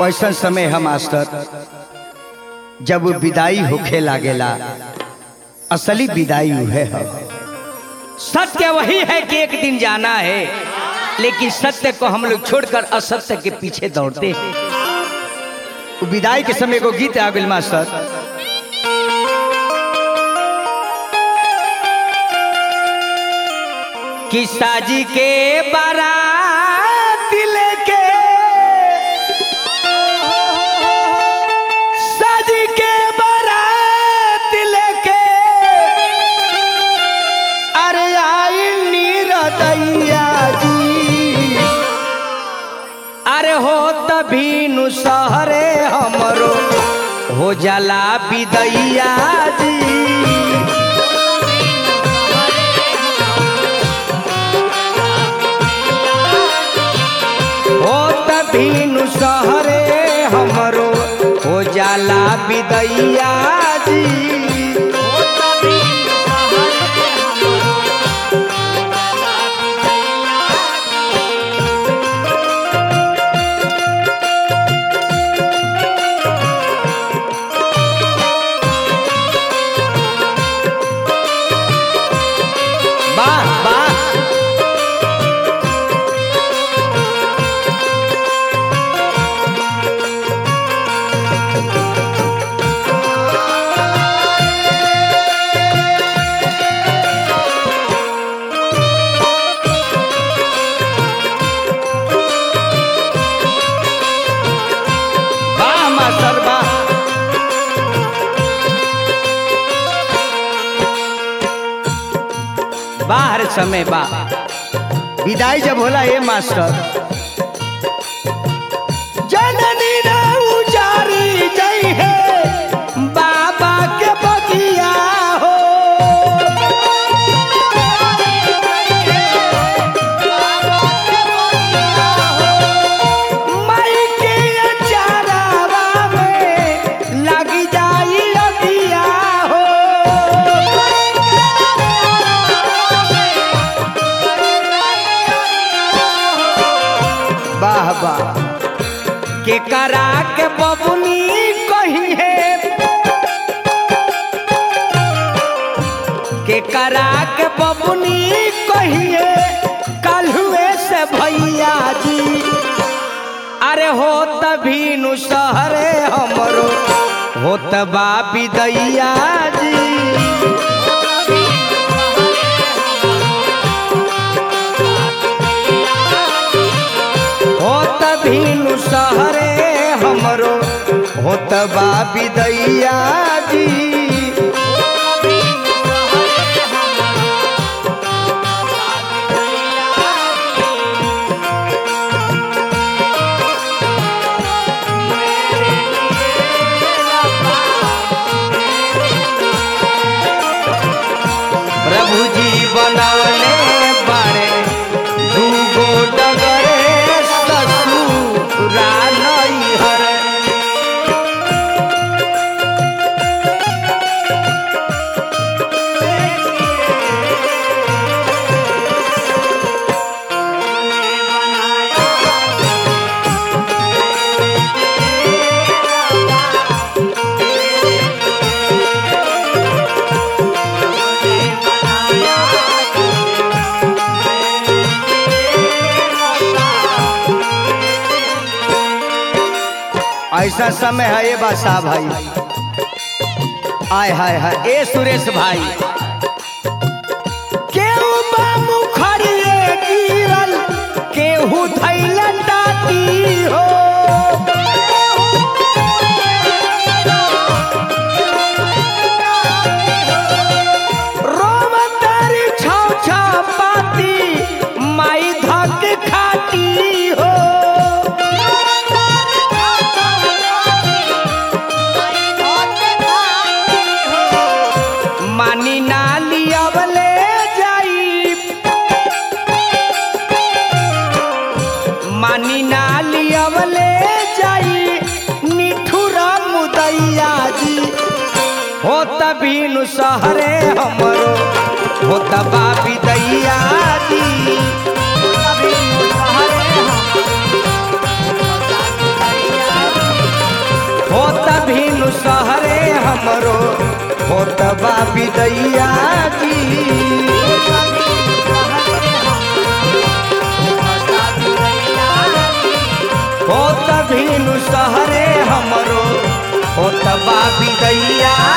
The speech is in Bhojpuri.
ऐसा समय है मास्टर जब विदाई होखे लागेला, असली विदाई है। सत्य वही है कि एक दिन जाना है, लेकिन सत्य को हम लोग छोड़कर असत्य के पीछे दौड़ते हैं। विदाई के समय को गीत आ गइल मास्टर, कि साजी के बारात लेके, साजी के बारात लेके, अरे आई नीरदैया जी, अरे हो तभी नु सहरे हमरो हो जाला विदैया जी। भीनु सहरे हमरो हो जाला विदैया जी। बाहर समय बा विदाई जब होला ये मास्टर, जननी ना उजारी जई है बाबा के बगिया हो, माई के अचारावा में लगी जाई अगिया हो। वाह वाह के करा के बबुनी कही है, के करा के बबुनी कही है कल हुए से भैया जी। अरे हो तभी नु सहरे हमरो हो तबा विदैया जी। भीनु सहरे हमरो हो तबा विदैया जी। प्रभु जी बनौले बारे दूगो डगरे ऐसा समय है ये बादशाह भाई, आय हाय हाय ए सुरेश भाई, केहू बामू खड़िए गिरल केहू धैल टाटी हो, रोम तारी छौ छौ पाती माई धक खाटी हो। मानी नाली अवले जाई, मानी नाली अवले जाई निठुरा मुदैया जी। हो तभी नु सहरे हमरो हो तबा विदैया जी। सहरे हमरो होतबा विदैया जी। होत भीनु सहरे हमरो होतबा विदैया